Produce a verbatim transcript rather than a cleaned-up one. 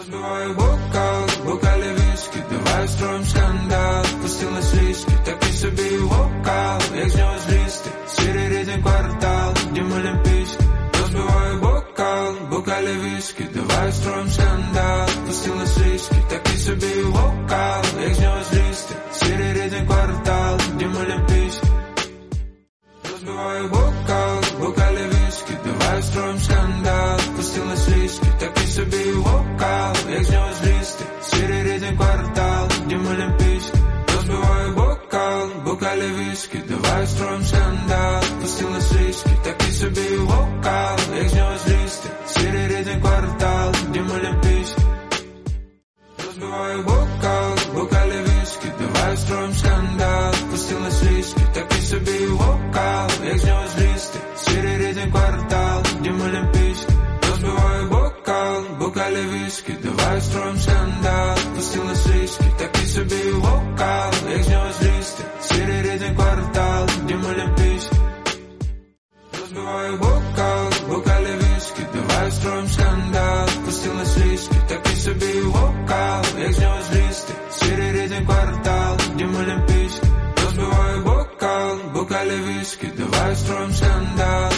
Розбиваю бокал, бокалі віскі, давай строїм скандал, пустилась віскі, такий собі вокал, як з нього злізти, сірий рідний квартал, дім олімпійський. Розбиваю бокал, бокалі віскі, давай строїм скандал, пустилась віскі, такий собі вокал, як з нього злізти, сірий рідний квартал, дім олімпійський. Розбиваю бокал, бокалі віскі, давай строїм скандал, пустилась віскі, такий собі вокал, як з нього злізти, сірий рідний квартал, дім олімпійський. Розбиваю бокал, бокалі віскі, давай строїм скандал, пустилась віскі, такий собі вокал, як з нього злізти, сірий рідний квартал, дім олімпійський. Розбиваю бокал, бокалі віскі, давай строїм скандал, пустилась віскі, такий собі вокал, як з нього злізти, сірий рідний квартал, дім олімпійський. Розбиваю бокал, бокалі віскі, давай строїм скандал, пустилась віскі, такий собі вокал, як з нього злізти, сірий рідний квартал, дім олімпійський. Розбиваю бокал, бокалі віскі, давай строїм скандал, пустилась віскі, такий собі вокал, як з нього злізти, сірий рідний квартал, дім олімпійський. Розбиваю бокал, бокалі віскі, давай строїм скандал.